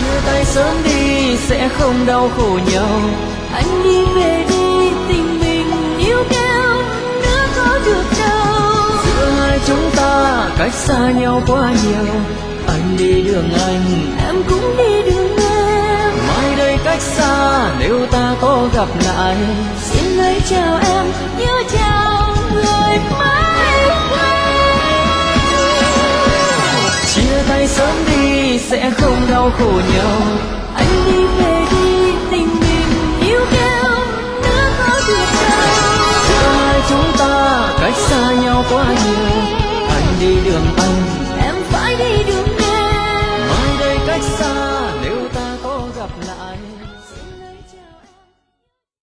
chia tay sớm đi sẽ không đau khổ nhau. Anh đi về đi tình mình yêu nhau nữa có được đâu. Giữa hai chúng ta cách xa nhau quá nhiều. Anh đi đường anh, Em cũng đi đường em. mai đây cách xa nếu ta có gặp lại. Xin hãy chào em như chào người mới quen. Chia tay sớm đi sẽ không đau khổ nhau.